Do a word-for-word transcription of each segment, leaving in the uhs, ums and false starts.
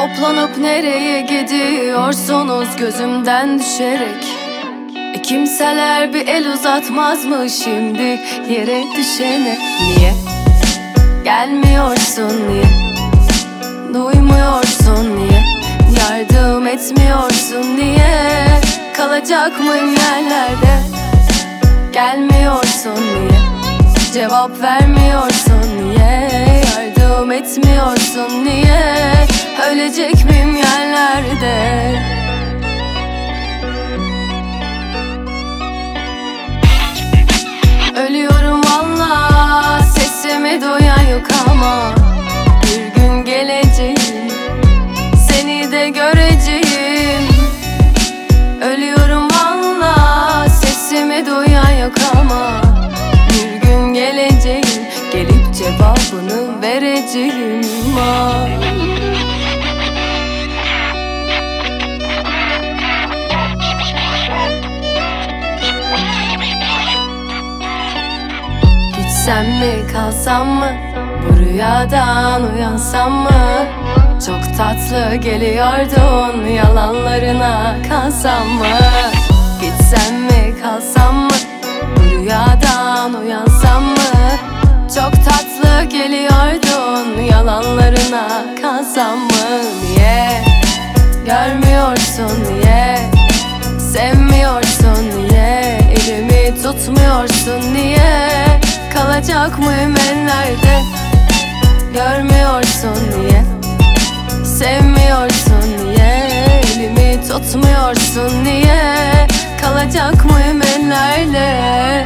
Toplanıp nereye gidiyorsunuz gözümden düşerek? E kimseler bir el uzatmaz mı şimdi yere düşene? Niye gelmiyorsun, niye duymuyorsun, niye yardım etmiyorsun, niye kalacak mıyım yerlerde? Gelmiyorsun, niye cevap vermiyorsun, niye yardım etmiyorsun, niye ölecek miyim yerlerde? Ölüyorum valla, sesimi duyan yok ama bir gün geleceğim, seni de göreceğim. Ölüyorum valla, sesimi duyan yok ama bir gün geleceğim, gelip cevabını vereceğim. Ah. Gitsem mi kalsam mı, bu rüyadan uyansam mı? Çok tatlı geliyordun, yalanlarına kalsam mı? Gitsem mi kalsam mı, bu rüyadan uyansam mı? Çok tatlı geliyordun, yalanlarına kalsam mı? Niye görmüyorsun, niye sevmiyorsun, niye elimi tutmuyorsun, niye kalacak mıyım ellerde? Görmüyorsun, niye sevmiyorsun, niye elimi tutmuyorsun, niye kalacak mıyım ellerde?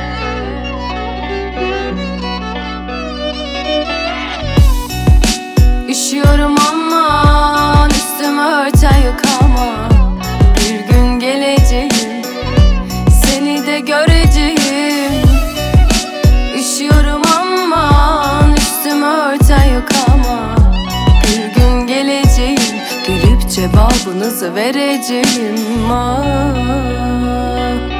Üşüyorum aman, üstümü örten yok ama bir gün geleceğim, seni de göreceğim. Üşüyorum aman, üstümü örten yok ama bir gün geleceğim, gelip cevabınızı vereceğim. Ah.